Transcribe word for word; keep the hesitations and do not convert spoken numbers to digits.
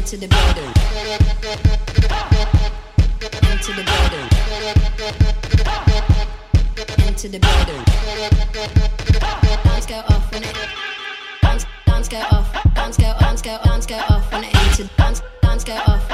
into the building. Into the building. Into the building. Dance go off when it. Dance, dance go off. Dance go, dance go, dance go off when it into. Dance, dance go off.